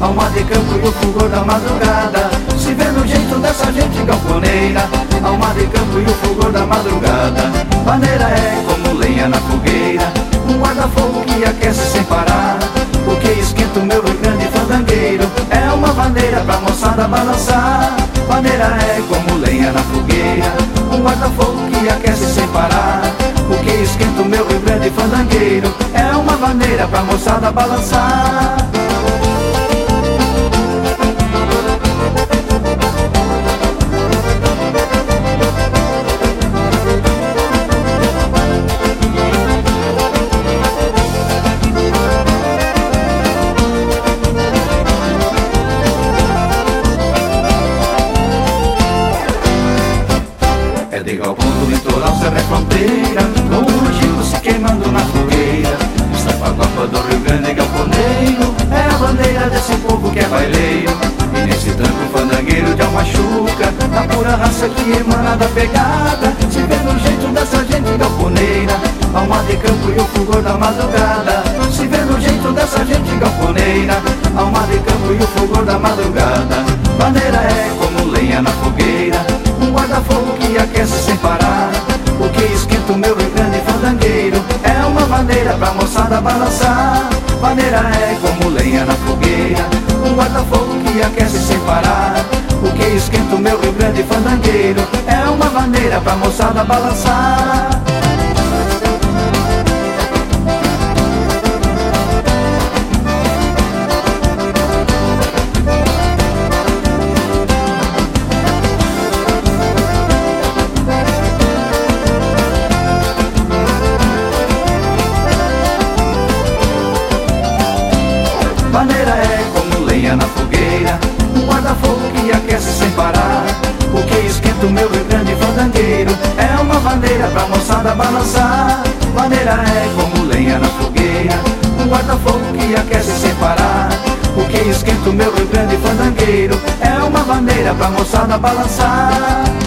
alma de campo e o fulgor da madrugada. Se vê no jeito dessa gente galponeira, alma de campo e o fulgor da madrugada. Bandeira é como lenha na fogueira, um guarda-fogo que aquece sem parar. O que esquenta o meu Rio Grande fandangueiro é uma bandeira pra moçada balançar. Bandeira é como lenha na fogueira, um guarda-fogo que aquece sem parar. O que esquenta o meu Rio Grande fandangueiro é uma bandeira pra moçada balançar. É de galpão do litoral, serra é fronteira, com o rugido se queimando na fogueira. Está com a copa do Rio Grande galponeiro, é a bandeira desse povo que é baileiro. E nesse tranco fandangueiro de alma chuca, a pura raça que emana da pegada. Se vê no jeito dessa gente galponeira, alma de campo e o fulgor da madrugada. Se vê no jeito dessa gente galponeira, alma de campo e o fulgor da madrugada. Bandeira é como lenha na fogueira, um guarda-fogo que aquece sem parar. O que esquenta o meu Rio Grande fandangueiro é uma bandeira pra moçada balançar. Bandeira é como lenha na fogueira, um guarda-fogo que aquece sem parar. O que esquenta o meu Rio Grande fandangueiro é uma bandeira pra moçada balançar. Bandeira é como lenha na fogueira, um guarda-fogo que aquece sem parar. O que esquenta o meu Rio Grande fandangueiro é uma bandeira pra moçada balançar. Bandeira é como lenha na fogueira, um guarda-fogo que aquece sem parar. O que esquenta o meu Rio Grande fandangueiro é uma bandeira pra moçada balançar.